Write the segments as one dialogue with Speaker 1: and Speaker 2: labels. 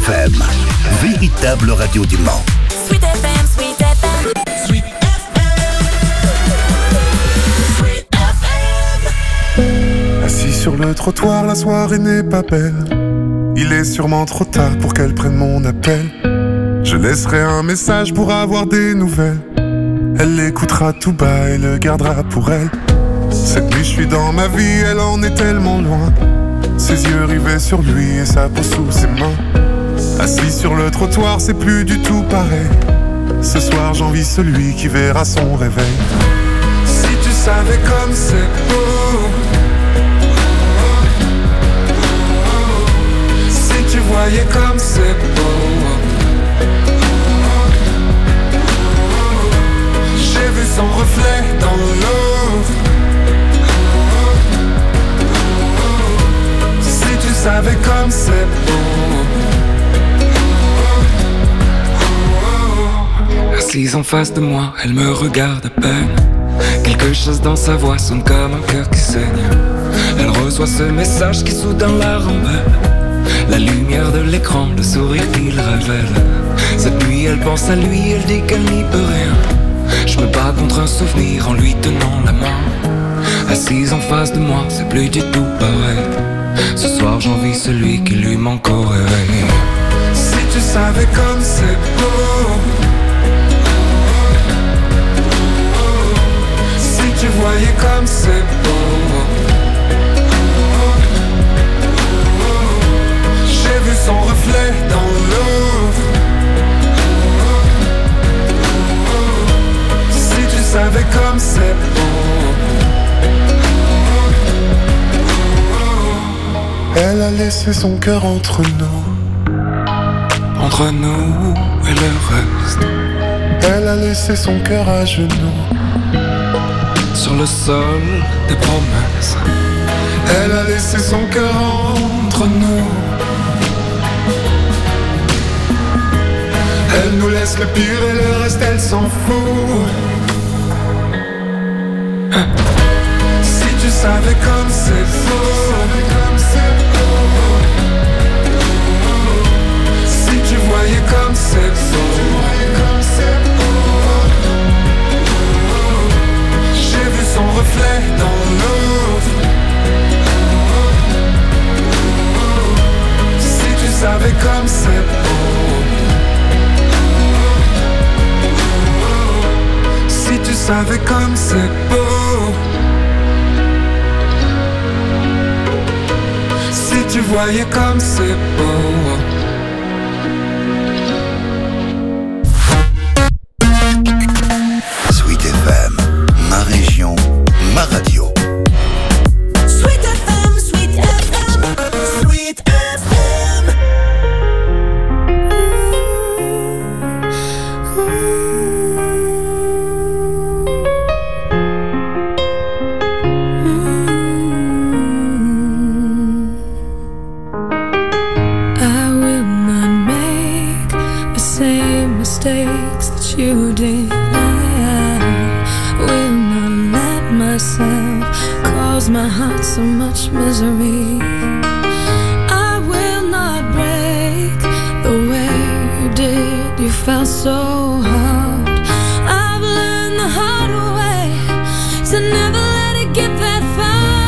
Speaker 1: FM, véritable radio du Mans.
Speaker 2: Sweet FM, Sweet FM. Sweet FM.
Speaker 3: Assis sur le trottoir, la soirée n'est pas belle. Il est sûrement trop tard pour qu'elle prenne mon appel. Je laisserai un message pour avoir des nouvelles. Elle l'écoutera tout bas et le gardera pour elle. Cette nuit je suis dans ma vie, elle en est tellement loin. Ses yeux rivés sur lui et sa peau sous ses mains. Assis sur le trottoir, c'est plus du tout pareil. Ce soir j'envie celui qui verra son réveil. Si tu savais comme c'est beau, si tu voyais comme c'est beau. J'ai vu son reflet dans l'eau. Si tu savais comme c'est beau.
Speaker 4: Assise en face de moi, elle me regarde à peine. Quelque chose dans sa voix sonne comme un cœur qui saigne. Elle reçoit ce message qui soudain la rembelle. La lumière de l'écran, le sourire qu'il révèle. Cette nuit elle pense à lui, elle dit qu'elle n'y peut rien. Je me bats contre un souvenir en lui tenant la main. Assise en face de moi, c'est plus du tout pareil. Ce soir j'envie celui qui lui manque au réveil.
Speaker 3: Si tu savais comme c'est beau. Si tu voyais comme c'est beau. J'ai vu son reflet dans l'eau. Si tu savais comme c'est beau. Elle a laissé son cœur entre nous.
Speaker 4: Entre nous et le reste.
Speaker 3: Elle a laissé son cœur à genoux.
Speaker 4: Sur le sol des promesses.
Speaker 3: Elle a laissé son cœur entre nous. Elle nous laisse le pire et le reste elle s'en fout. Si tu savais comme c'est beau. Si tu voyais comme c'est beau. J'ai vu son reflet dans l'eau. Si tu savais comme c'est beau. Si tu savais comme c'est beau. Si tu voyais comme c'est beau.
Speaker 1: Sweet FM, ma région, ma radio.
Speaker 2: Sweet FM, Sweet FM, Sweet FM.
Speaker 5: I will not make the same mistakes that you did. I will not let myself cause my heart so much misery. I will not break the way you did. You felt so hard. I've learned the hard way to never let it get that far.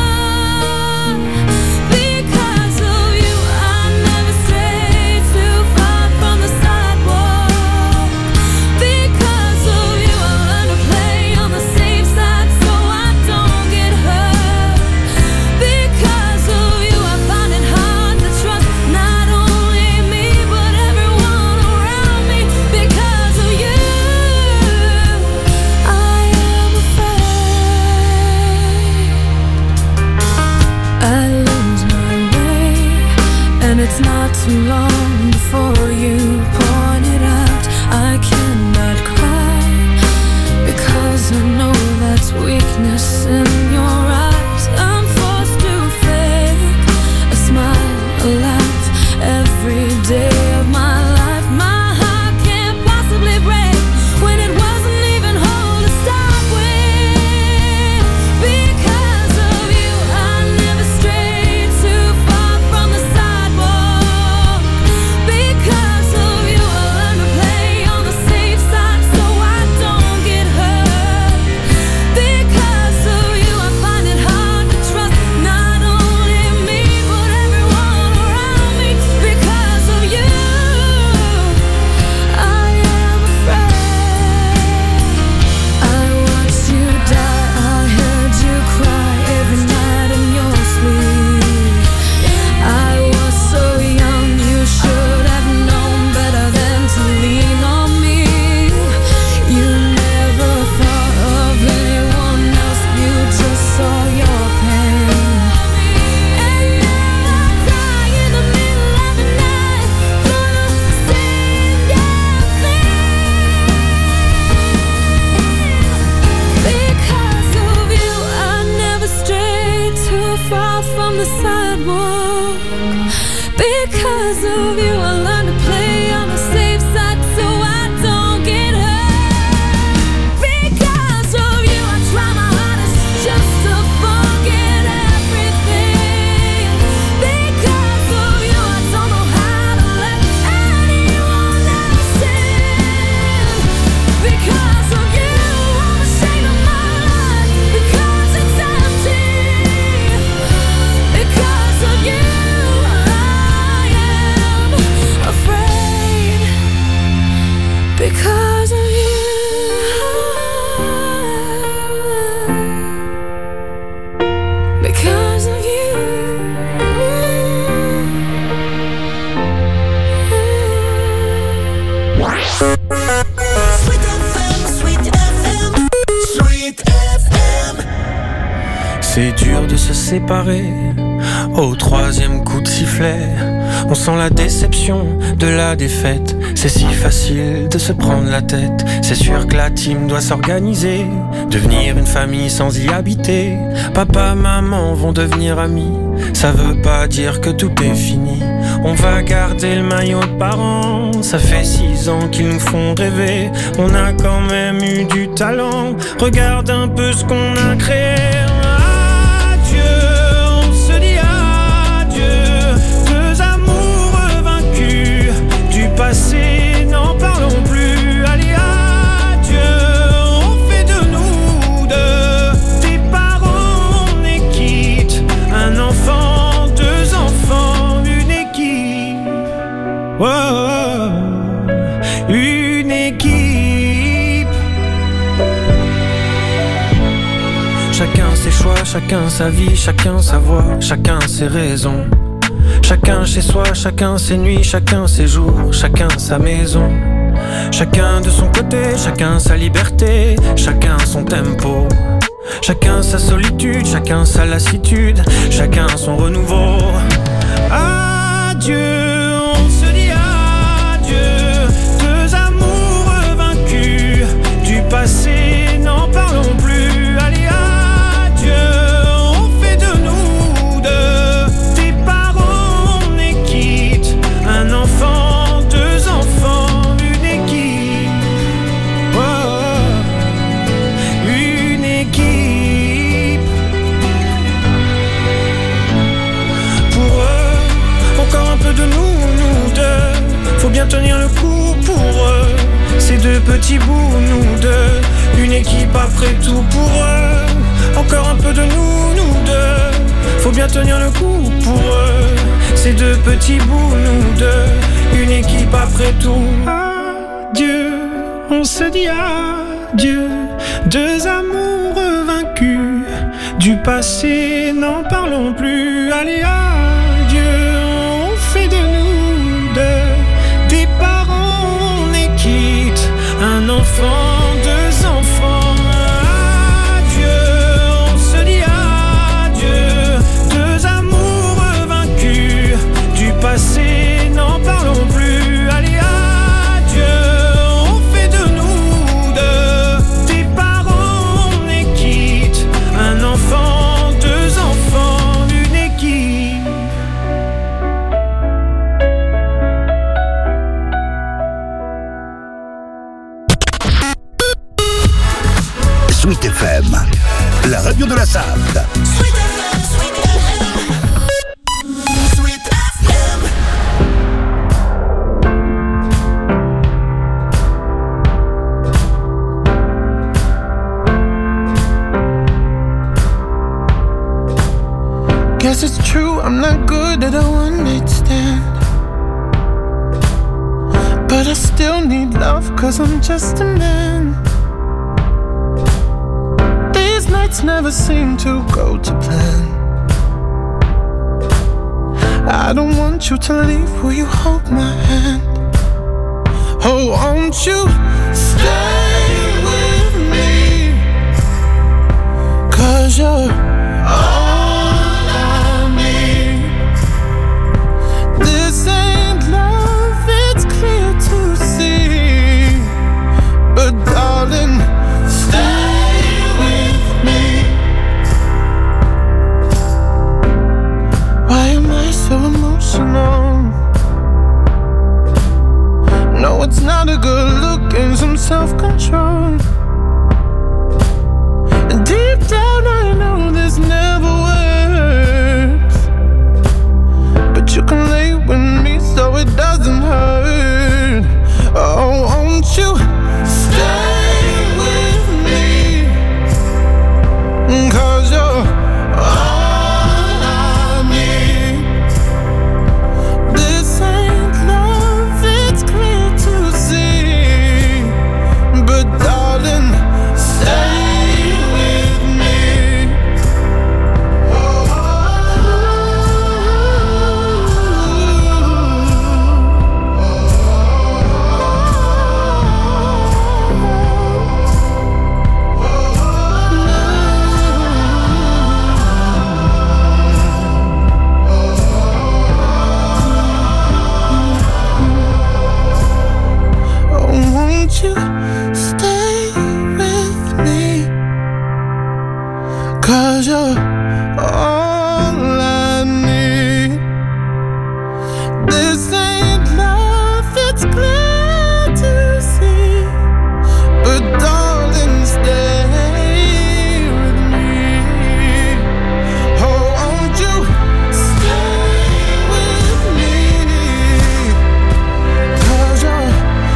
Speaker 5: Because of you, I never strayed too far from the sidewalk. Because of you, I learned to play on the safe side so I don't get hurt. Because of you, I find it hard to trust not only me but everyone around me. Because of you, I am afraid I lose my way, and it's not too long before you point it out. I cannot cry because I know that's weakness in your eyes. I'm forced to fake a smile, a laugh every day of my life. My heart can't possibly break when it wasn't even whole to start with. Because of you, I never strayed too far from the sidewalk. Because from the sidewalk. Because of you, I learned to play on the safe side so I don't get hurt. Because of you, I try my hardest just to forget everything. Because of you, I don't know how to let anyone else in. Because of you, I'm ashamed of my life because it's empty. Because of you, I am afraid. Because of you. Because of you.
Speaker 2: Sweet FM, Sweet FM, Sweet FM.
Speaker 6: C'est dur de se séparer au troisième coup de sifflet. On sent la déception de la défaite. C'est si facile de se prendre la tête. C'est sûr que la team doit s'organiser, devenir une famille sans y habiter. Papa, maman vont devenir amis. Ça veut pas dire que tout est fini. On va garder le maillot de parents. Ça fait 6 ans qu'ils nous font rêver. On a quand même eu du talent. Regarde un peu ce qu'on a créé. Adieu, on se dit adieu. Deux amoureux vaincus du passé, n'en parlons plus. Allez, adieu, on fait de nous deux des parents, on est quitte. Un enfant, 2 enfants, une équipe. Oh, une équipe. Chacun ses choix, chacun sa vie, chacun sa voix, chacun ses raisons. Chacun chez soi, chacun ses nuits, chacun ses jours, chacun sa maison. Chacun de son côté, chacun sa liberté, chacun son tempo. Chacun sa solitude, chacun sa lassitude, chacun son renouveau. Adieu, on se dit adieu. Deux amoureux vaincus du passé, n'en parlons plus. Allez, adieu, on fait de nous deux des parents, on est quitte. Un enfant, 2 enfants, une équipe. Oh, une équipe. Pour eux, encore un peu de nous deux. Faut bien tenir le coup pour eux. Ces 2 petits bouts, nous deux. Une équipe après tout pour eux. Encore un peu de nous deux. Faut bien tenir le coup pour eux. Ces 2 petits bouts, nous deux. Une équipe après tout. Adieu, on se dit adieu. 2 amoureux vaincus du passé, n'en parlons plus. Allez, adieu, on fait de nous deux des parents, on est quitte. Un enfant, 2 enfants. Adieu, on se dit adieu. 2 amoureux vaincus du passé, n'en parlons plus. Allez, adieu, on fait de nous deux des parents, on est quitte. Un enfant, 2 enfants, une équipe.
Speaker 1: Sweet FM, la radio de la Sarthe.
Speaker 2: Sweet FM, Sweet FM, Sweet FM.
Speaker 7: Guess it's true, I'm not good at a one-night stand. But I still need love, cause I'm just a man. These nights never seem to go to plan. I don't want you to leave, will you hold my hand? Oh, won't you stay with me? Cause you're all I need. This ain't love, it's clear to see. But darling, stay with me. emotional. No, it's not a good look and some self-control. And deep down I know this never works, but you can lay with me so it doesn't hurt. Oh, won't you stay with me? 'Cause you're all I need. This ain't love, it's clear to see, but darling, stay with me. Won't you stay with me? 'Cause you're all I need. This ain't love, it's clear to see, but darling, stay with me. Oh, won't you stay with me? 'Cause you're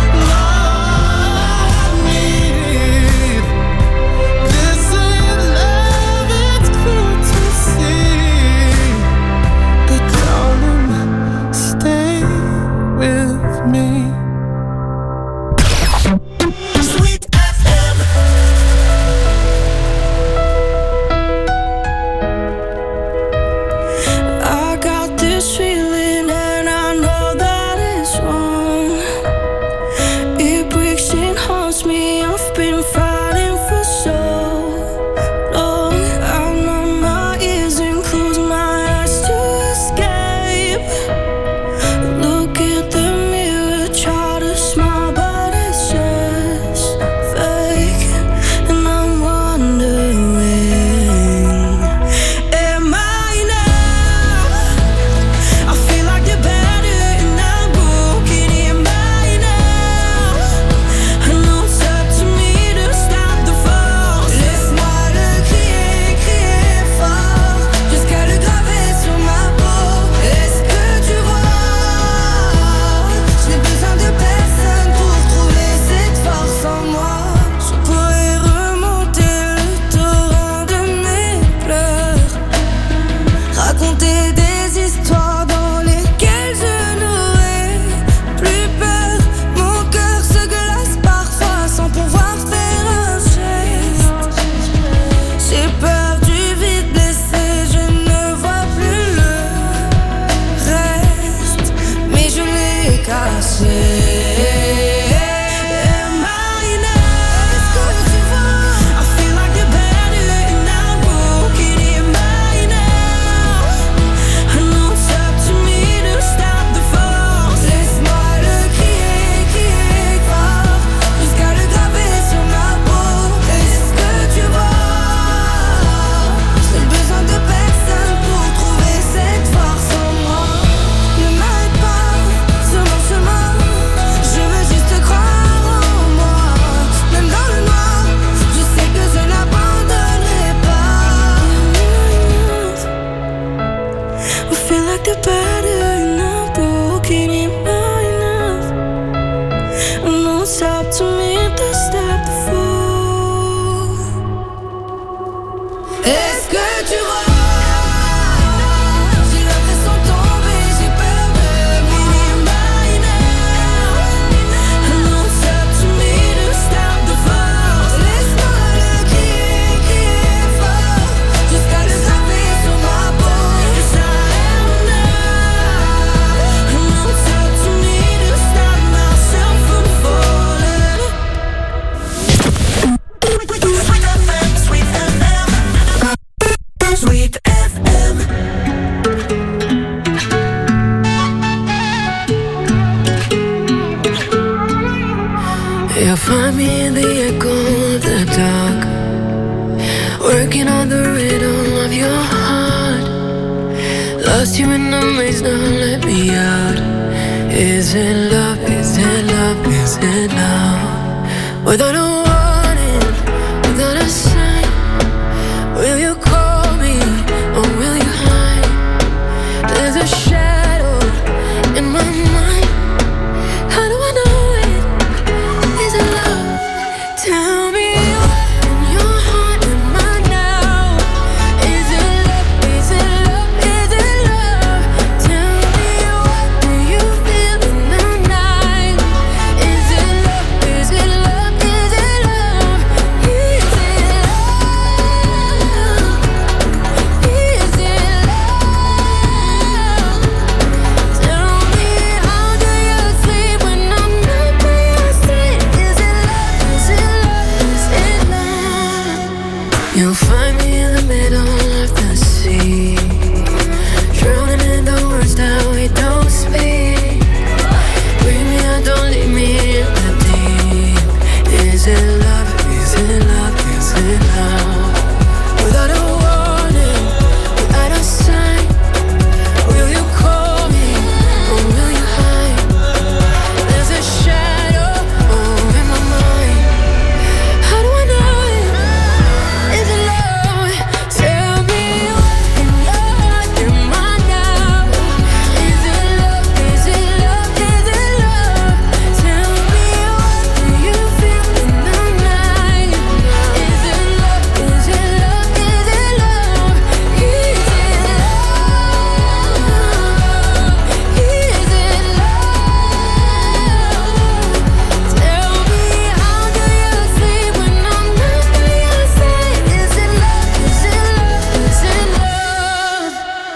Speaker 5: Find me in the echo of the dark, working on the rhythm of your heart. Lost you in the maze, now let me out. Is it love, is it love, is it love? Without a warning, without a sign, will you call me or will you hide? There's a shadow in my mind. How do I know it? Is it love? Tell me what in your heart am I now? Is it love? Is it love? Is it love? Tell me what do you feel in the night? Is it love? Is it love? Is it love? Is it love? Is it love? Tell me how do you sleep when I'm not by your side? Is it love? Is it love? Is it love? You'll find me in the middle of the sea, drowning in the words that we don't speak. Bring me out, don't leave me in the deep. Is it love? Is it love? Is it love? Without a warning, without a sign, will you call me or will you hide? There's a shadow over my mind. How do I know it? Is it love? Tell me what in your heart am I now? Is it love? Is it love? Is it love? Tell me what do you feel in the night? Is it love? Is it love? Is it love? Is it love? Is it love? Tell me how do you sleep when I'm not by your side? Is it love? Is it love? Is it love?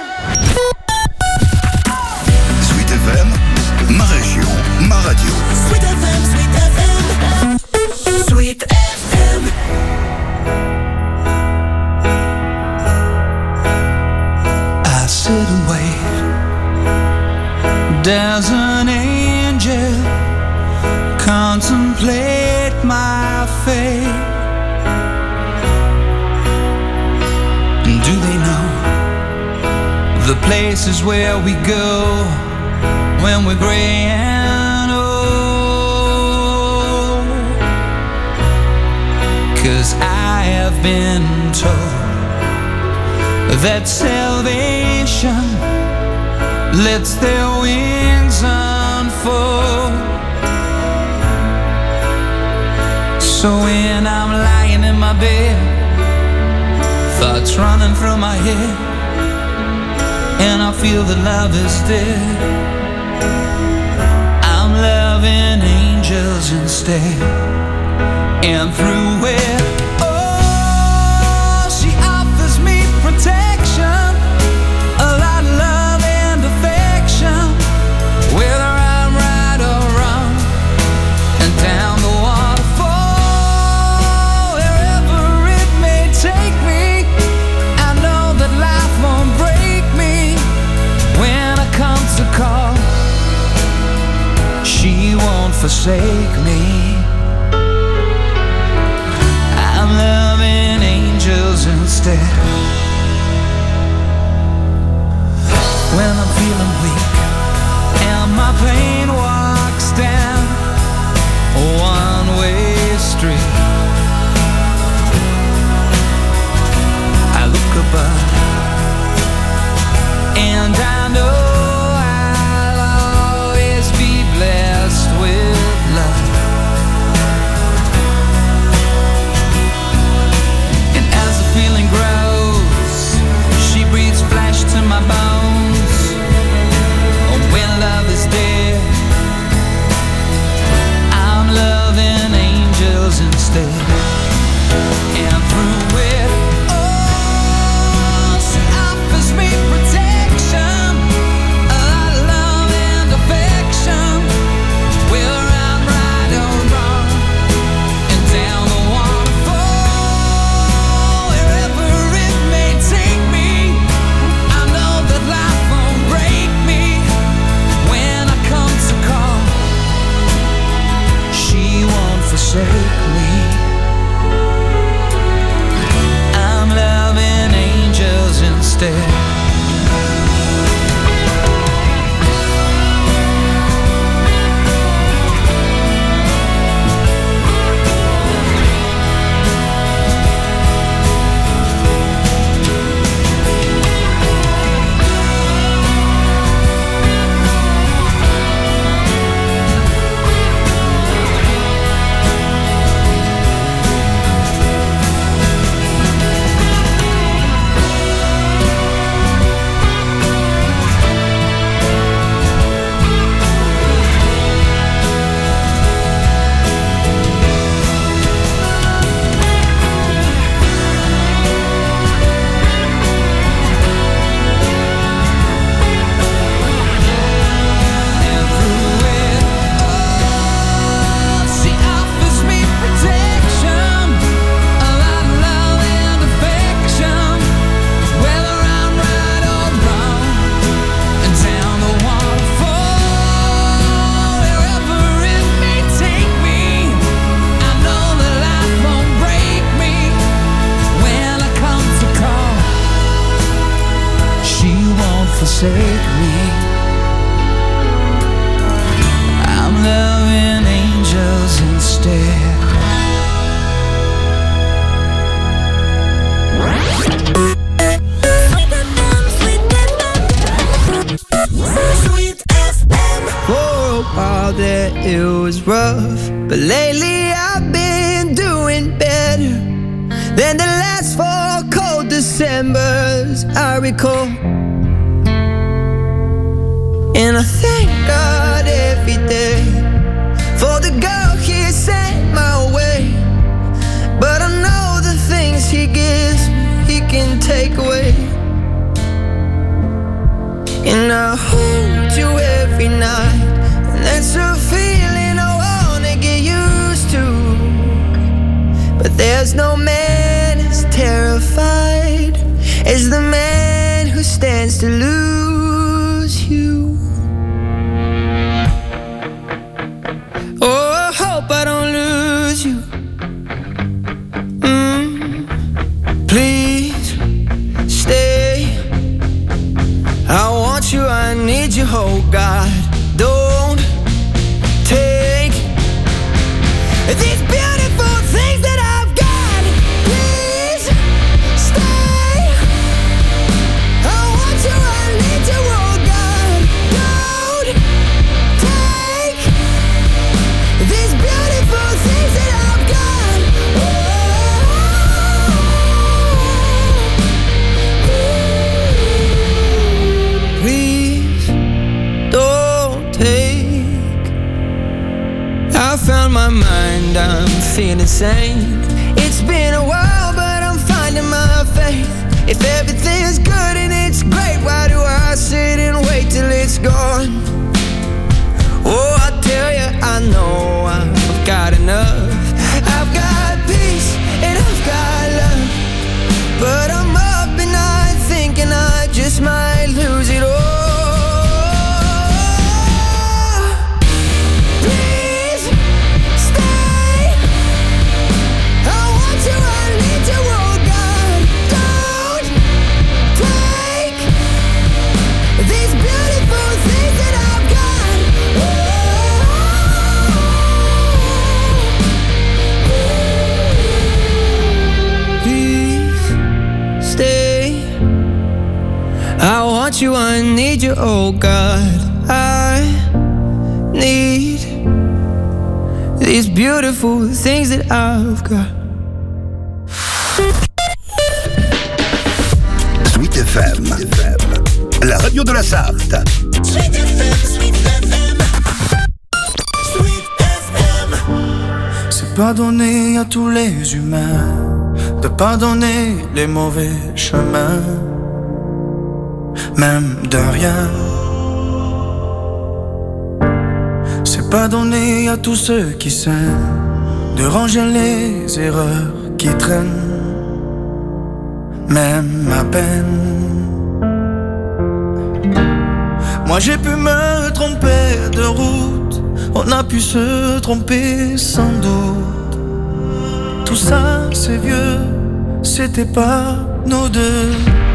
Speaker 1: Sweet FM, ma région, ma radio.
Speaker 2: Sweet FM, Sweet FM. Sweet FM.
Speaker 8: I sit and wait. There's an angel contemplate my fate. Do they know the places where we go when we're gray and old? 'Cause I have been told that salvation lets their wings unfold. So when I'm lying in my bed, thoughts running through my head, and I feel that love is dead, I'm loving angels instead. And through it, oh, she offers me protection, a lot of love and affection, whether I'm right or wrong. And down the waterfall, wherever it may take me, I know that life won't break me. When I come to call, she won't forsake me. I'm loving angels instead. When I'm feeling weak and my pain walks down a one-way street, I look above and I know I'll always be blessed with love. And as the feeling grows, she breathes flesh to my bones. Oh, when love is dead, forsake me. I'm loving angels instead.
Speaker 2: Sweet FM.
Speaker 9: For a while there it was rough, but lately I've been doing better than the last 4 cold Decembers I recall. And I thank God every day for the girl He sent my way. But I know the things He gives me, He can take away. And I hold you every night, and that's a feeling I wanna get used to. But there's no man as terrified as the man who stands to lose you. Oh, I hope I don't lose you. Please stay. I want you, I need you, oh God. Don't take these beautiful things that I've got. Please stay. I want you, I need you, oh God. Don't take these beautiful things that I've got. Please don't take. I found my mind, I'm feeling sane. It's been a while, but I'm finding my faith. If everything's good and it's great, why do I sit and wait till it's gone? Oh, I tell you, I know I've got enough. I've got peace and I've got love, but I'm up and I'm thinking I just might lose it all. Please stay. I want you, I need you, oh God. Don't take these beautiful things that I've got. Please stay. I want you, I need you, oh God. I need these beautiful things that I've got.
Speaker 1: Sweet FM, la radio de la Sarthe.
Speaker 2: Sweet FM, Sweet FM. Sweet FM.
Speaker 6: C'est pardonner à tous les humains de pardonner les mauvais chemins, même de rien. C'est pardonner à tous ceux qui s'aiment de ranger les erreurs qui traînent, même à peine. Moi j'ai pu me tromper de route, on a pu se tromper sans doute. Tout ça c'est vieux, c'était pas nous deux.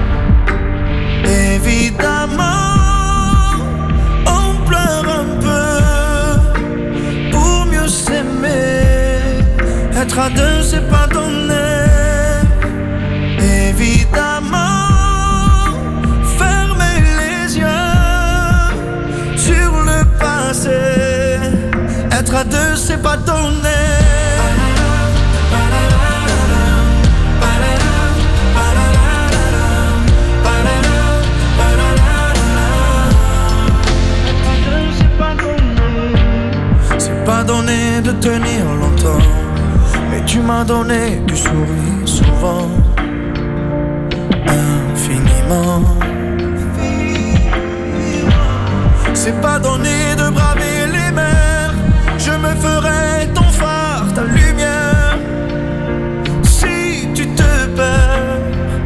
Speaker 6: Évidemment, on pleure un peu pour mieux s'aimer. Être à deux c'est pardonner. Évidemment, fermer les yeux sur le passé. Être à deux c'est pardonner. Pas donné de tenir longtemps, mais tu m'as donné du sourire souvent, infiniment. C'est pas donné de braver les mers, je me ferai ton phare, ta lumière, si tu te perds.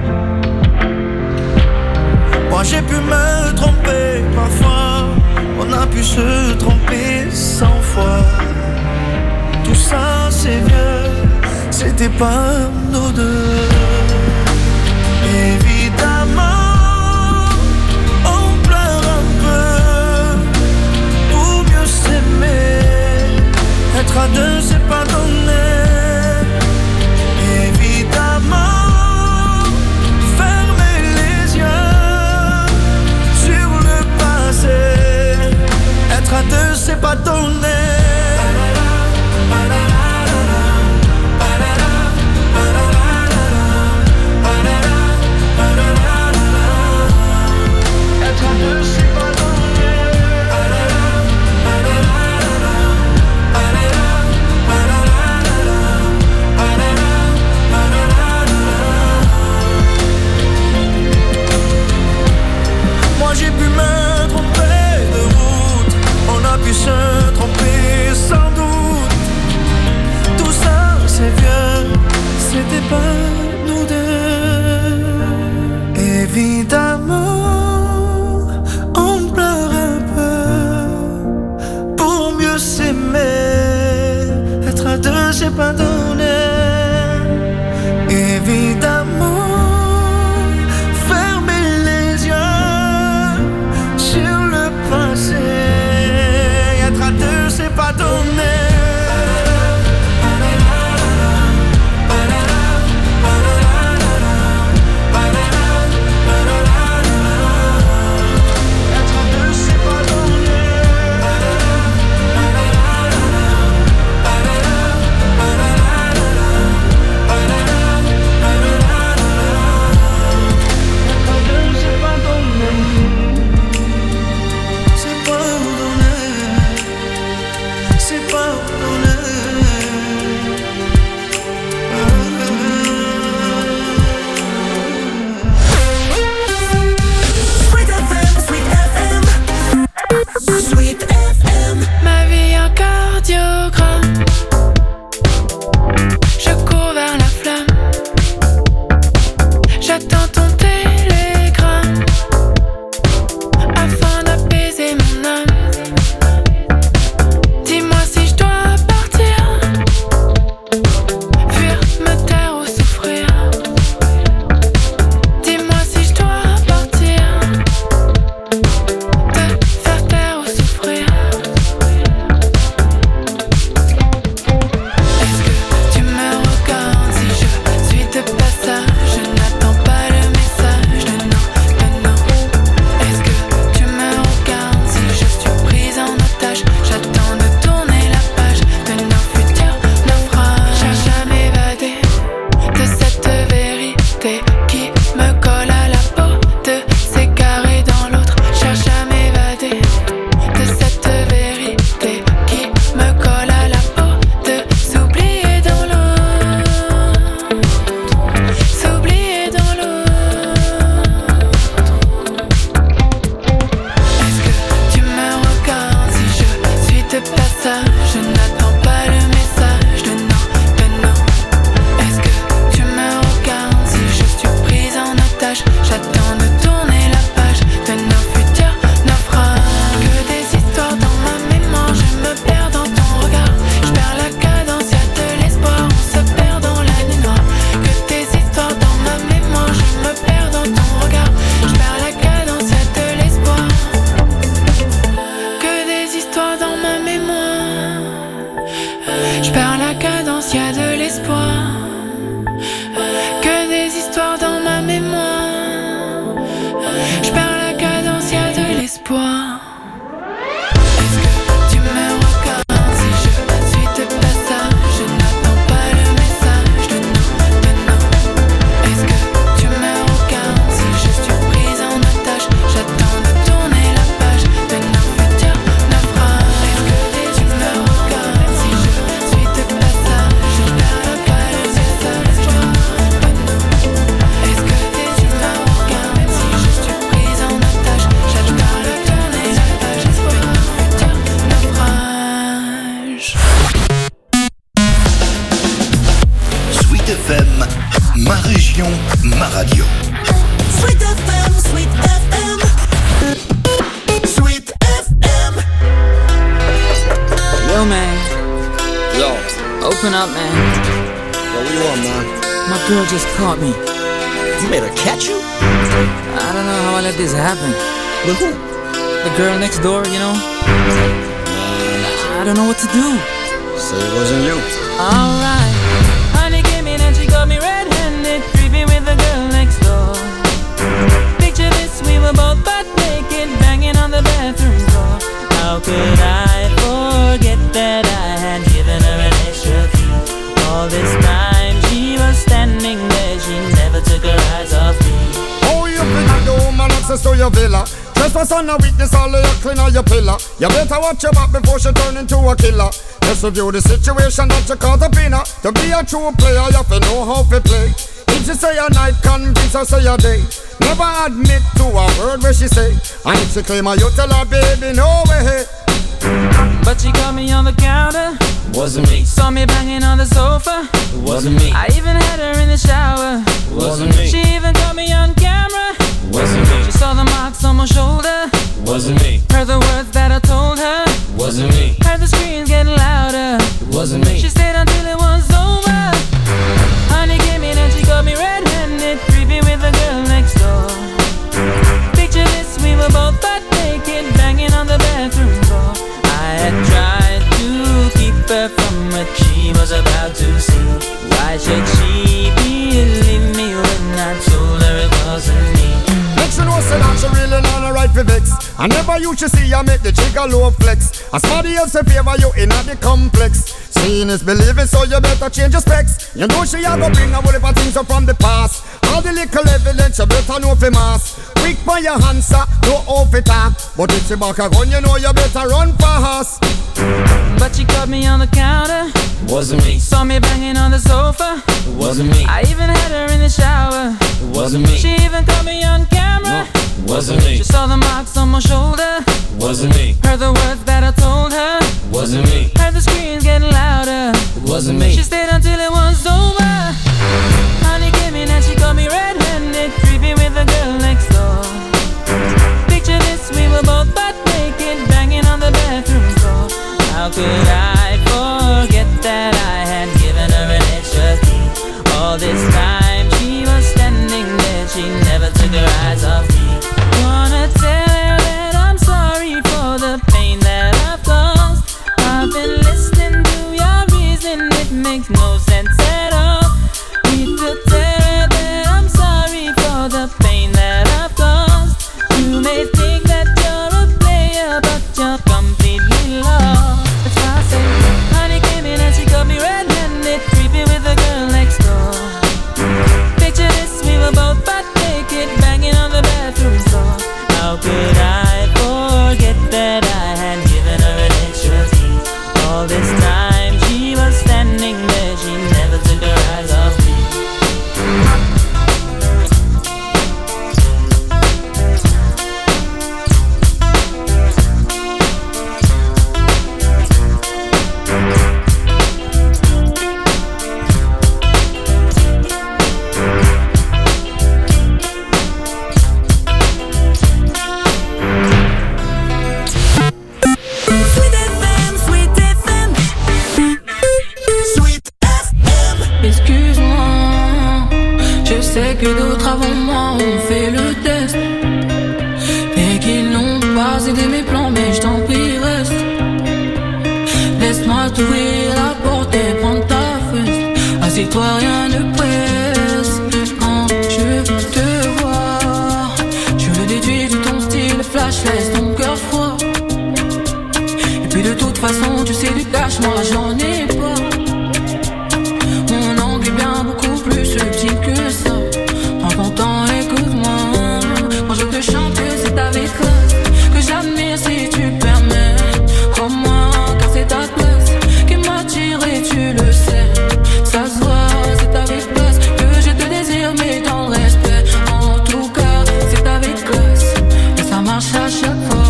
Speaker 6: Moi j'ai pu me tromper parfois, on a pu se tromper 100 fois. Tout ça c'est vieux, c'était pas nous deux. Évidemment, on pleure
Speaker 9: pardonner. Évidemment, fermer les yeux sur le passé. Être à deux, c'est pardonner.
Speaker 8: Door, you know? I don't know what to do.
Speaker 10: So it wasn't you.
Speaker 8: Alright. Honey came in and she got me red-handed, creeping with the girl next door. Picture this, we were both butt naked, banging on the bathroom door. How could I forget that I had given her an extra key? All this time she was standing there, she never took her eyes off me.
Speaker 11: Oh, you think I do, man, access to your villa? Trespass on a weakness, all of your clean on your pillar. You better watch your back before she turn into a killer. Just review the situation that you call the pinner. To be a true player, you have to know how to play. If she say a night, convince her say a day. Never admit to a word where she say. And if she claim her, you tell her, baby, no way.
Speaker 8: But she caught me on the counter.
Speaker 10: Wasn't me.
Speaker 8: Saw me banging on the sofa.
Speaker 10: Wasn't me.
Speaker 8: I even had her in the shower.
Speaker 10: Wasn't me.
Speaker 8: She even caught me on camera.
Speaker 10: Wasn't me.
Speaker 8: She saw the marks on my shoulder.
Speaker 10: Wasn't me.
Speaker 8: Heard the words that I told her.
Speaker 10: Wasn't me.
Speaker 8: Heard the screams getting louder.
Speaker 10: Wasn't me.
Speaker 8: She stayed until it was over.
Speaker 11: I never used to see you make the jigger low flex. As somebody else in favor you in the complex. Seeing is believing, so you better change your specs. You know she a go bring a whole heap of things up from the past. All the little evidence you better know for mass. Quick for your answer, no off it up. But if she back a gun, you know you better run fast.
Speaker 8: But she caught me on the counter.
Speaker 10: Wasn't me.
Speaker 8: Saw me banging on the sofa.
Speaker 10: Wasn't me.
Speaker 8: I even had her in the shower.
Speaker 10: Wasn't me.
Speaker 8: She even caught me on camera.
Speaker 10: Wasn't me.
Speaker 8: She saw the marks on my shoulder.
Speaker 10: Wasn't me.
Speaker 8: Heard the words that I told her.
Speaker 10: Wasn't me.
Speaker 8: Heard the screams getting louder.
Speaker 10: Wasn't me.
Speaker 8: She stayed until it was over. Honey came in and she caught me red-handed, creepy with the girl next door. Picture this, we were both butt naked, banging on the bathroom floor. How could I forget that I had given her an extra key? All this time she was standing there, she never took her eyes off me. Wanna tell her that I'm sorry for the pain that I've caused. I've been listening to your reason, it makes no sense at all. Need to tell her that I'm sorry for the pain that I've caused. You may think that you're a player, but you're completely lost. That's why I say, honey came in and she got me red-handed, creepy with the girl next door. Picture this, we were both butt naked, banging on the bathroom floor. How could I forget that I had given her an extra key? All this time she was standing there, she never took her eyes off me. Excuse-moi, je sais que d'autres avant moi ont fait le test et qu'ils n'ont pas aidé mes plans, mais je t'en prie reste. Laisse-moi t'ouvrir la porte et prendre ta fesse. Assieds-toi, rien ne presse. Quand je te vois, je le déduis de ton style flash, laisse ton cœur froid. Et puis de toute façon, tu sais du cash, moi j'en ai pas. Bien beaucoup plus subtil que ça. Prends ton temps, écoute-moi. Quand je te chante, c'est avec classe que j'admire si tu permets. Crois-moi, car c'est ta classe qui m'attire et tu le sais. Ça se voit, c'est avec classe que je te désire, mais dans le respect. En tout cas, c'est avec classe et ça marche à chaque fois.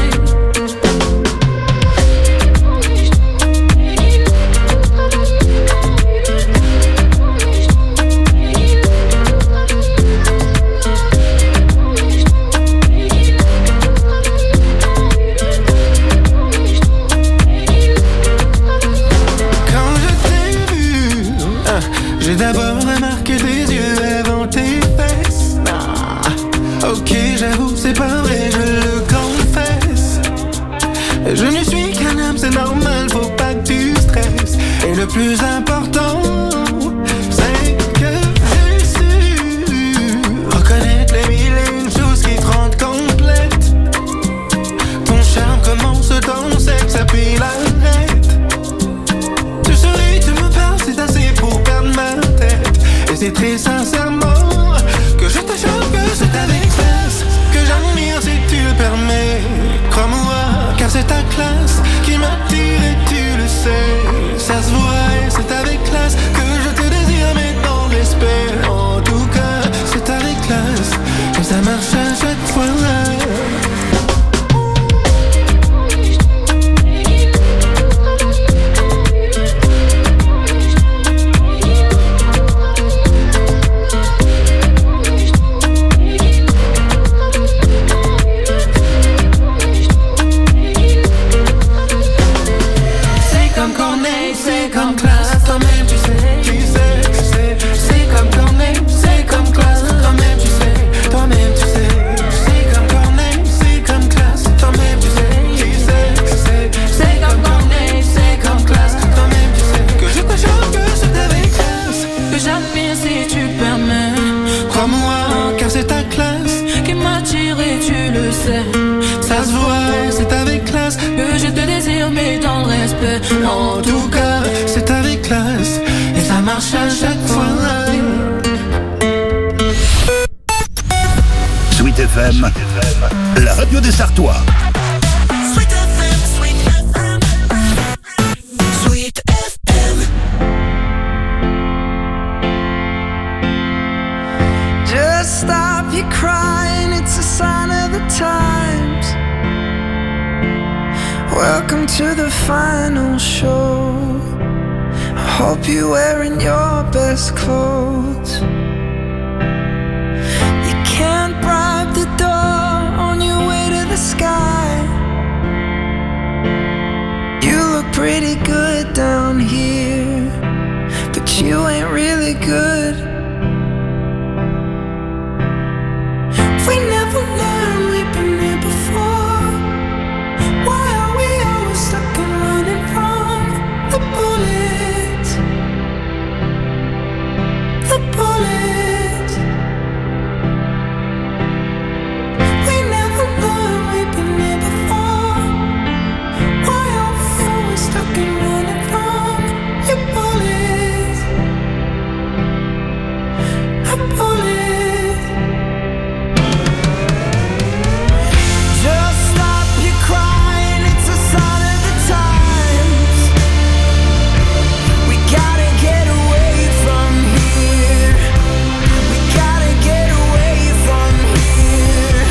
Speaker 6: J'ai d'abord remarqué tes yeux avant tes fesses. Ah, ok, j'avoue, c'est pas vrai, je le confesse. Je ne suis qu'un homme, c'est normal, faut pas que tu stresses. Et le plus important, c'est que j'ai su reconnaître les mille et une choses qui te rendent complète. Ton charme commence dans le sexe, puis l'arrête. Tu souris, tu me parles, c'est assez pour perdre ma tête. Et c'est très sincèrement que je te choque, que c'est avec classe que j'admire si tu le permets. Crois-moi, car c'est ta classe qui m'attire et tu le sais. Ça se voit et c'est avec classe que je te désire, mais dans le respect. En tout cas, c'est avec classe que ça marche à chaque fois.
Speaker 12: ça se voit, c'est avec classe que je te désire, mais dans le respect. En tout cas, c'est avec classe et ça marche à chaque fois.
Speaker 1: Sweet FM, la radio des Sartois.
Speaker 2: Sweet FM, Sweet FM, Sweet FM.
Speaker 9: Just stop your crying, it's a sign of the times. Welcome to the final show. I hope you're wearing your best clothes. You can't bribe the door on your way to the sky. You look pretty good down here, but you ain't really good. We never learned, we've been here before. Why are we always stuck and running from the bullets? The bullets. We never learned, we've been here before. Why are we always stuck and running from your bullets? The bullets. Just stop your crying, it's a sign of the times. We gotta get away from here. We gotta get away from here.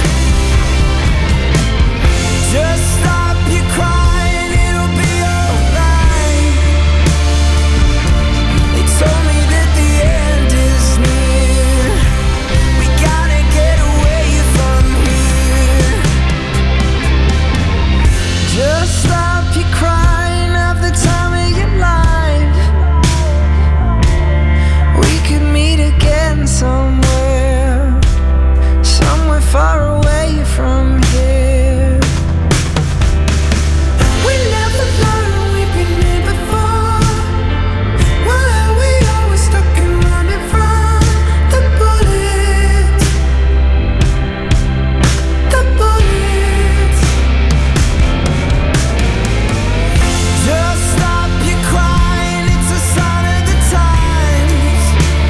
Speaker 9: Just stop your crying, it'll be alright. They told me that the end is near. We gotta get away from here. Just stop your crying, have the time of your life. We could meet again somewhere, somewhere far away from here. We never learned, we've been here before. Why are we always stuck and running from the bullets? The bullets. Just stop your crying, it's a sign of the times.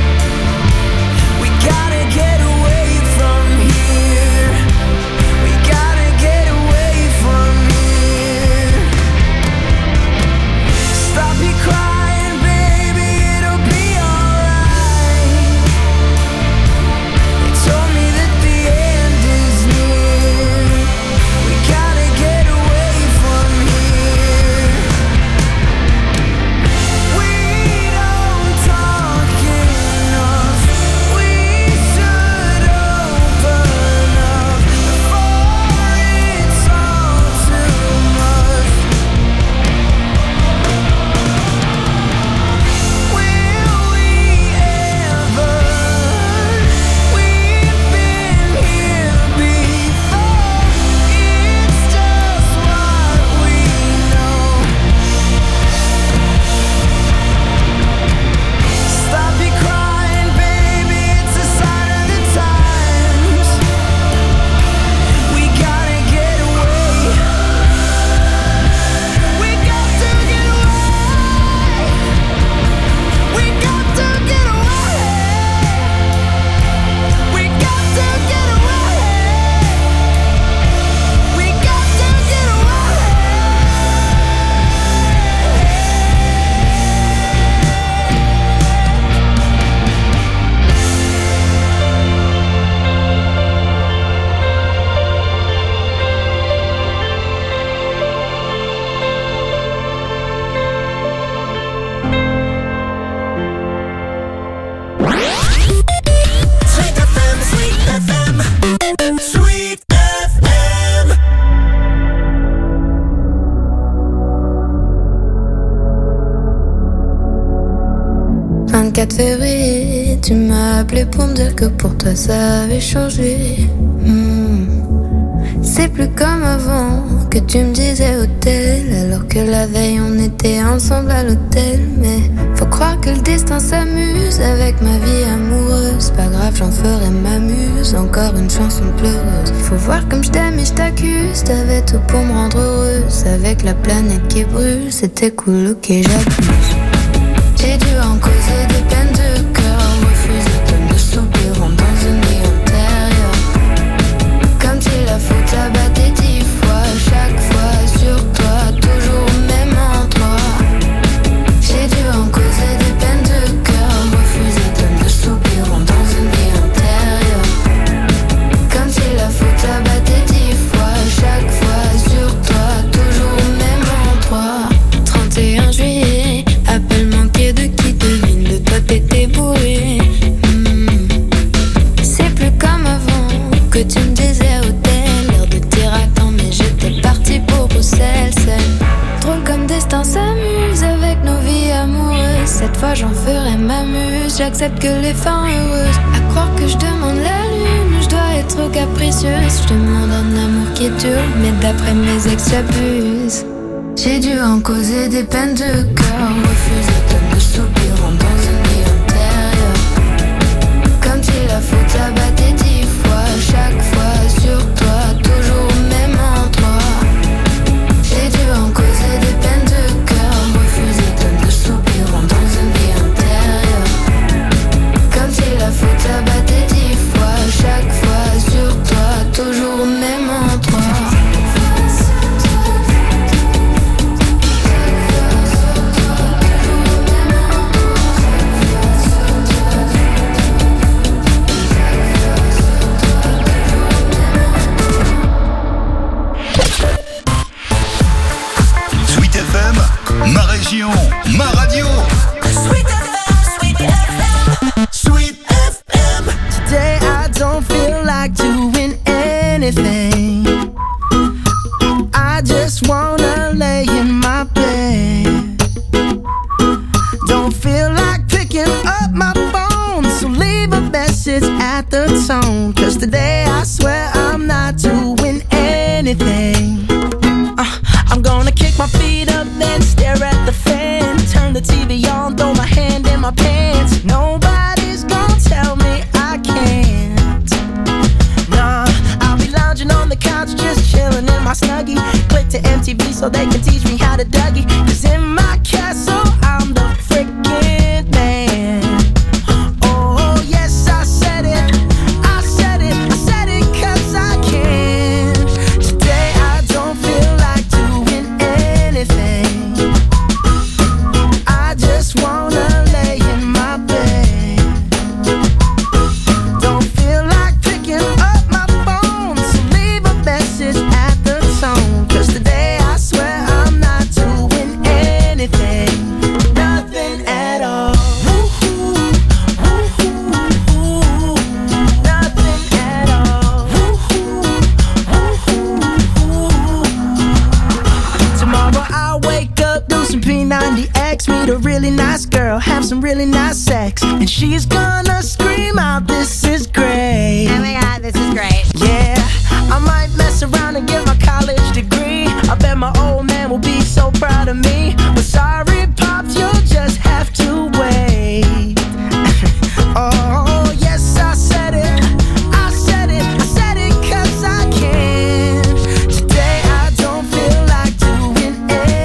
Speaker 9: We gotta get away from here. We gotta get away from here. Stop your crying, baby, it'll be alright. They told me that the end is near. We gotta get away from here. We don't talk enough. We should open up before it's all too much. Will we ever? We've been here before. It's just what we know. Stop your crying, baby, it's a sign of the times. We gotta get away. We got to get away. We got to get away. We got to get away. We got to get away.
Speaker 2: Sweet FM, Sweet FM, Sweet FM.
Speaker 5: 24 février, tu m'as appelé pour me dire que pour toi ça avait changé. C'est plus comme avant, que tu me disais hôtel, alors que la veille on était ensemble à l'hôtel. Mais faut croire que le destin s'amuse avec ma vie amoureuse. Pas grave, j'en ferai ma muse, encore une chanson pleureuse. Faut voir comme je t'aime et je t'accuse, t'avais tout pour me rendre heureuse. Avec la planète qui brûle, c'était cool, ok j'abuse. J'ai dû en causer des peines de cœur, refuser comme de soupirant dans une vie antérieure. Comme si la faute abattait 10 fois, chaque fois sur toi, toujours au même endroit. J'ai dû en causer des peines de cœur, refuser comme de soupirant dans une vie antérieure. Comme si la faute abattait 10 fois, chaque fois sur toi, toujours au même endroit. 31 juillet, appel manqué de qui devine, de toi t'étais bourré. C'est plus comme avant, que tu me disais hôtel, l'air de dire attends mais j'étais partie pour Bruxelles. C'est drôle comme destin s'amuse avec nos vies amoureuses. Cette fois j'en ferai ma muse, j'accepte que les fins heureuses. À croire que je demande la lune, je dois être capricieuse. Je demande un amour qui est dur, mais d'après mes ex j'abuse. J'ai dû en causer des peines de cœur, refuser comme de soupirant dans une vie antérieure. Comme si la faute abattait 10 fois, chaque fois sur toi, toujours au même endroit. J'ai dû en causer des peines de cœur, refuser comme de soupirant dans une vie antérieure. Comme si la faute abattait 10 fois, chaque fois sur toi, toujours au même endroit.
Speaker 1: Ma région, ma radio.
Speaker 2: Sweet FM, Sweet FM, Sweet FM.
Speaker 13: Today I don't feel like doing anything. I just wanna lay in my bed. Don't feel like picking up my phone, so leave a message at the tone. 'Cause today I swear I'm not doing anything. I'm gonna kick my feet up, then stare at the fan. Turn the TV on, throw my hand in my pants. Nobody's gonna tell me I can't. Nah, I'll be lounging on the couch, just chilling in my Snuggie. Click to MTV so they can teach me how to Dougie. 'Cause in my castle, I'm the freaking man. Oh, yes, I said it. I said it. I said it 'cause I can. Today I don't feel like doing anything. I just wanna lay in my bed. Don't feel like picking up my phone, so leave a message at the tone. 'Cause today I swear I'm not doing anything. Nothing at all. Nothing at all. Tomorrow I'll wake up, do some P90X, meet a really nice girl, have some really nice sex, and she's gonna scream out, "This is great."
Speaker 14: Oh my god, this is great.
Speaker 13: Yeah, I might mess around and get my college degree. I bet my old man will be so proud of me. But sorry, Pops, you'll just have to wait. Oh, yes, I said it. I said it. I said it 'cause I can. Today I don't feel like doing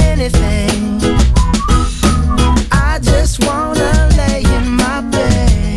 Speaker 13: anything. I just wanna lay in my bed.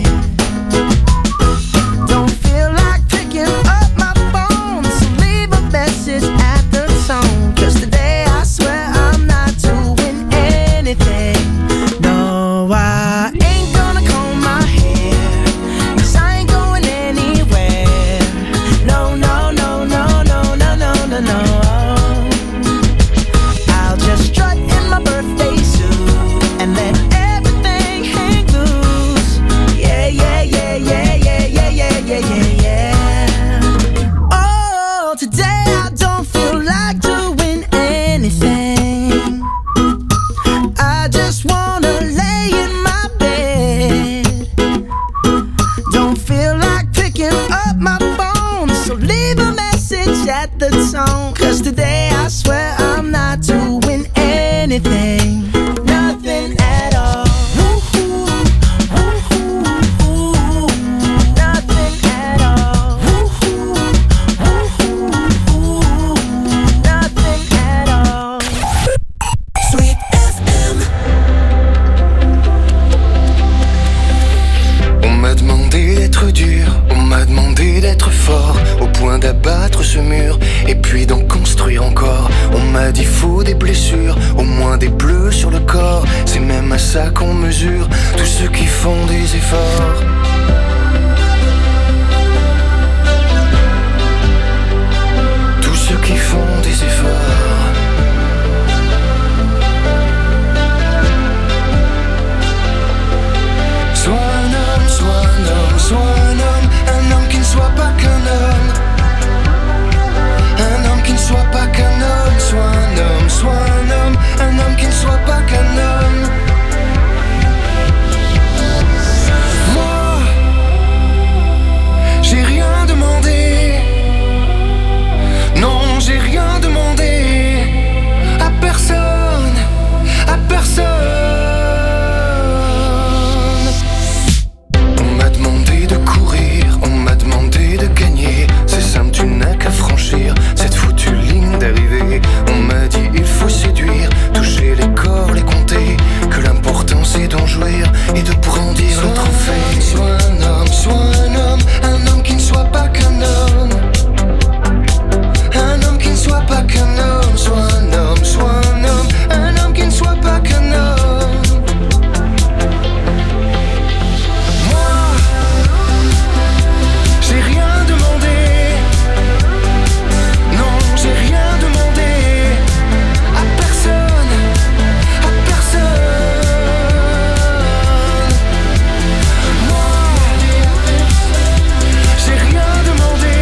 Speaker 14: sur le corps. C'est même à ça qu'on mesure tous ceux qui font des efforts. Tous ceux qui font des efforts. Sois un homme, sois un homme, sois un homme qui ne soit pas qu'un homme. Un homme qui ne soit pas qu'un homme, sois un homme, sois un homme qui ne soit pas qu'un homme. Moi, j'ai rien demandé. Non, j'ai rien demandé à personne, à personne. On m'a demandé de courir, on m'a demandé de gagner. C'est simple, tu n'as qu'à franchir cette foutue ligne d'arrivée. On m'a dit il faut séduire, toucher les corps, les compter. Que l'important c'est d'en jouir et de brandir le trophée. Sois un homme qui ne soit pas qu'un homme. Un homme qui ne soit pas qu'un homme. Sois un homme qui ne soit pas qu'un homme. Moi, j'ai rien demandé. Non, j'ai rien demandé à personne, à personne. Moi, j'ai rien demandé.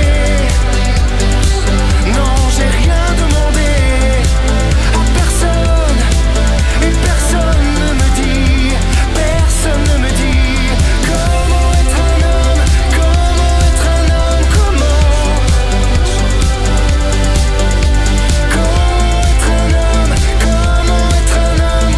Speaker 14: Non, j'ai rien demandé à personne. Et personne ne me dit comment être un homme, comment être un homme, comment être un homme, comment être un homme,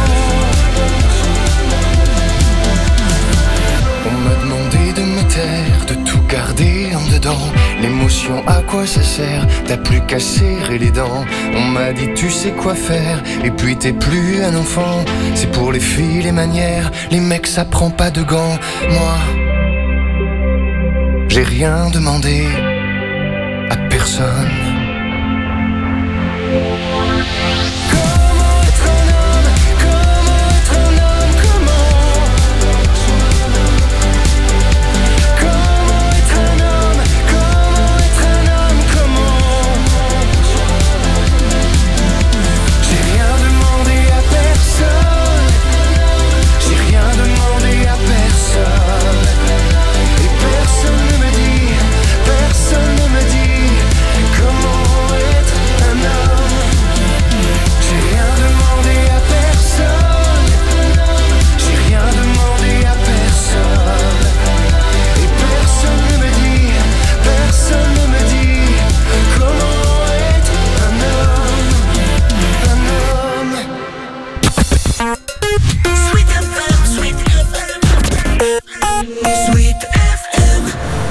Speaker 14: comment. On m'a demandé de me taire, de tout garder en dedans. L'émotion, à quoi ça sert? T'as plus qu'à serrer les dents. On m'a dit tu sais quoi faire, et puis t'es plus un enfant. C'est pour les filles, les manières, les mecs ça prend pas de gants. Moi, j'ai rien demandé à personne. Comment être un homme, comment être un homme, comment. Comment être un homme, comment être un homme, comment. J'ai rien demandé à personne. J'ai rien demandé à personne. Et personne ne me dit comment être un homme. J'ai rien demandé à personne. J'ai rien demandé à personne. Et personne ne me dit comment être un homme.
Speaker 2: Sweet FM, Sweet FM, Sweet FM.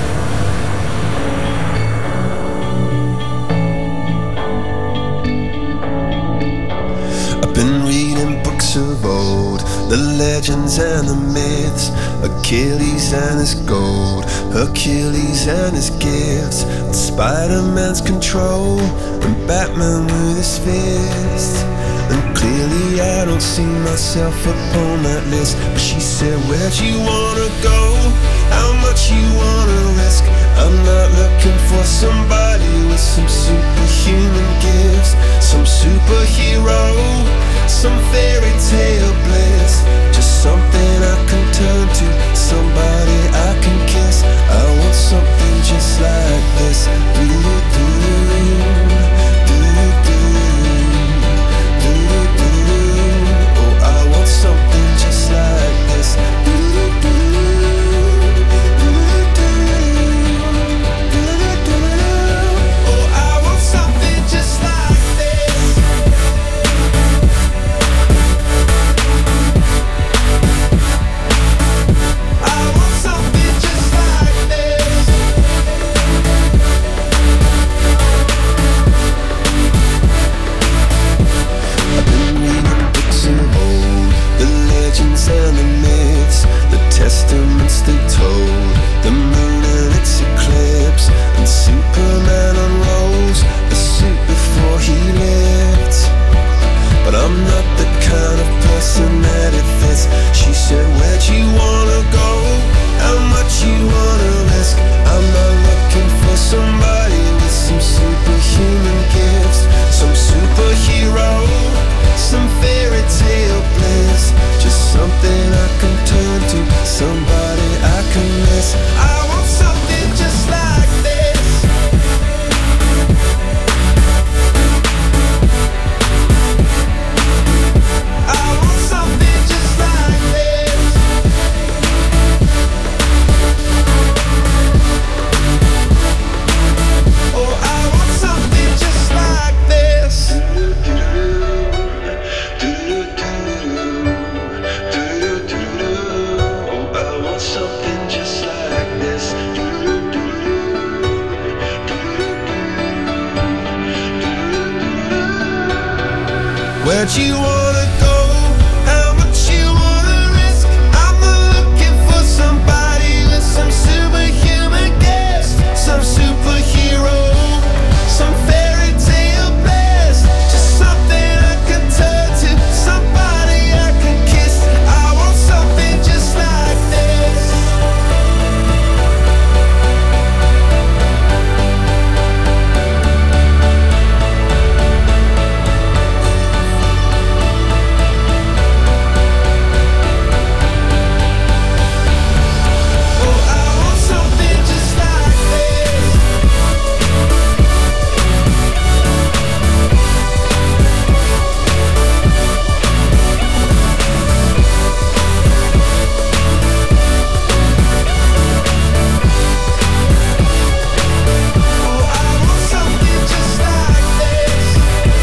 Speaker 15: I've been reading books of old, the legends and the myths, Achilles and his gold, Hercules and his gifts, and Spider-Man's control, and Batman with his fist. And clearly I don't see myself upon that list. But she said, where'd you wanna go? How much you wanna risk? I'm not looking for somebody with some superhuman gifts, some superhero, some fairy tale bliss. Just something I can turn to, somebody I can kiss. I want something just like this. Oh, I want something just like this. Oh, I want something just like said, where'd you wanna go? How much you wanna risk? I'm not looking for somebody with some superhuman gifts, some superhero, some fairy tale bliss. Just something I can turn to, somebody I can miss. I want something just like this. I want something just like this. Oh, I want something just like this. Oh, I want something just like this. Where'd you wanna go? How much you wanna risk? I'm not looking for somebody with some superhuman gifts, some superhero, some fairy tale bliss. Just something I can turn to, somebody I can kiss. I want something just like this. Oh, I want something just like this. Oh, I want something just like this.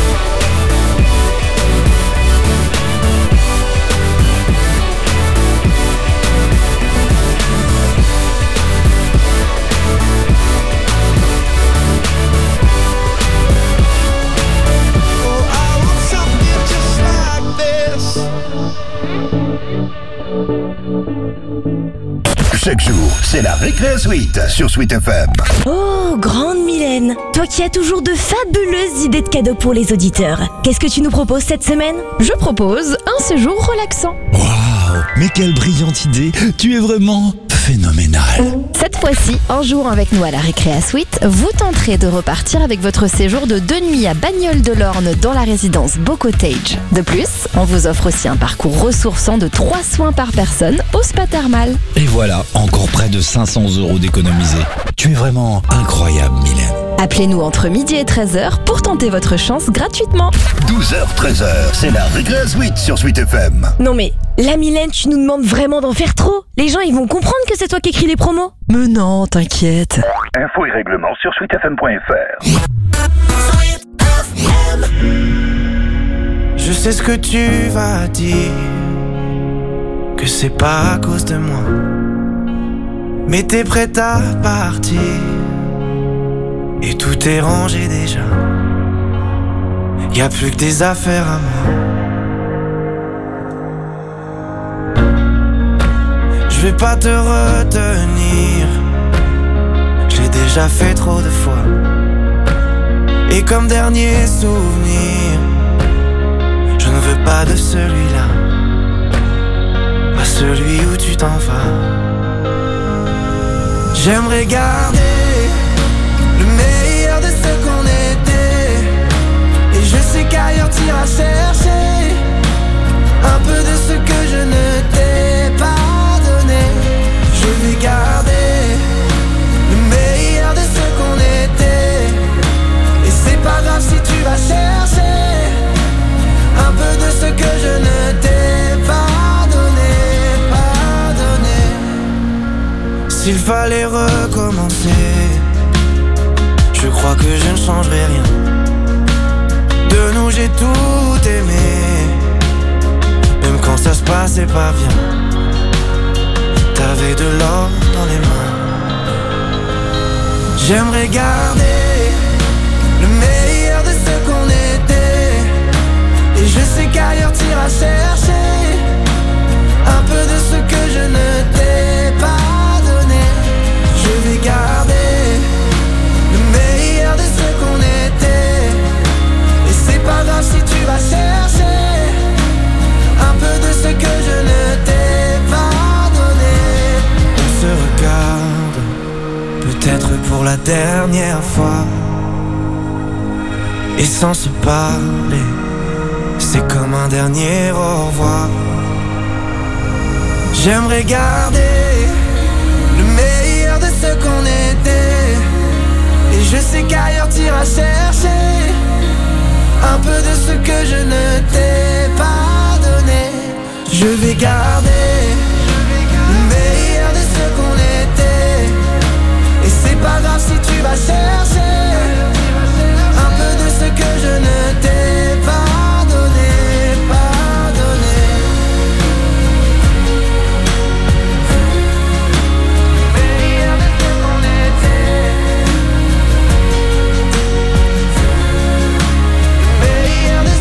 Speaker 15: Oh, I want something just like this.
Speaker 1: Chaque jour, c'est la Récré Suite sur Sweet FM.
Speaker 16: Oh, grande Mylène, toi qui as toujours de fabuleuses idées de cadeaux pour les auditeurs. Qu'est-ce que tu nous proposes cette semaine?
Speaker 17: Je propose un séjour relaxant.
Speaker 18: Waouh, mais quelle brillante idée! Tu es vraiment phénoménal.
Speaker 17: Cette fois-ci, en jouant avec nous à la Récréa Suite, vous tenterez de repartir avec votre séjour de 2 nuits à Bagnoles-de-l'Orne dans la résidence Beau Cottage. De plus, on vous offre aussi un parcours ressourçant de 3 soins par personne au spa thermal.
Speaker 18: Et voilà, encore près de 500 € d'économisés. Tu es vraiment incroyable, Mylène.
Speaker 17: Appelez-nous entre midi et 13h pour tenter votre chance gratuitement.
Speaker 1: 12h, 13h, c'est la Récré Suite sur Sweet FM.
Speaker 16: Non mais, là Mylène, tu nous demandes vraiment d'en faire trop. Les gens, ils vont comprendre que c'est toi qui écris les promos.
Speaker 17: Mais non, t'inquiète.
Speaker 1: Infos et règlements sur sweetfm.fr.
Speaker 6: Je sais ce que tu vas dire, que c'est pas à cause de moi, mais t'es prête à partir, et tout est rangé déjà. Y a plus que des affaires à moi. Je vais pas te retenir, je l'ai déjà fait trop de fois. Et comme dernier souvenir, je ne veux pas de celui-là, pas celui où tu t'en vas. J'aimerais garder le meilleur de ce qu'on était, et je sais qu'ailleurs t'iras chercher un peu de ce que je ne t'ai pas donné. Je vais garder le meilleur de ce qu'on était, et c'est pas grave si tu vas chercher un peu de ce que je ne t'ai pas donné. S'il fallait recommencer, je crois que je ne changerai rien. De nous j'ai tout aimé, même quand ça se passait pas bien. T'avais de l'or dans les mains. J'aimerais garder le meilleur de ce qu'on était, et je sais qu'ailleurs t'iras chercher un peu de ce que je ne t'ai pas donné. Je vais garder le meilleur de ce qu'on était, et c'est pas grave si tu vas chercher un peu de ce que je ne t'ai
Speaker 9: la dernière fois. Et sans se parler, c'est comme un dernier au revoir. J'aimerais garder le meilleur de ce qu'on était. Et je sais qu'ailleurs t'iras chercher un peu de ce que je ne t'ai pas donné. Je vais garder le meilleur de ce qu'on était. Et c'est pas grave si tu vas chercher